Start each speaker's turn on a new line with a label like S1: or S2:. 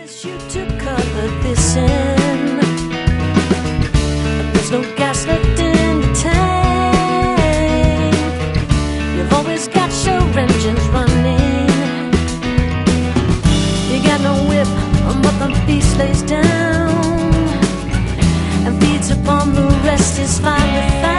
S1: promise you to color this in. There's no gas left in the tank. You've always got your engines running. You got no whip, but the beast lays down and feeds upon the rest is fine with that.